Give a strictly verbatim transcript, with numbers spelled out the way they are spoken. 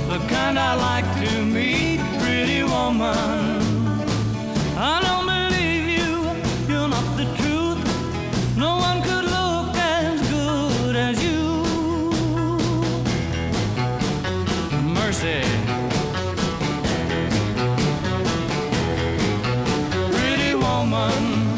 the kind I like to meet, pretty woman. I don't believe you, you're not the truth. No one could look as good as you. Mercy. Pretty woman.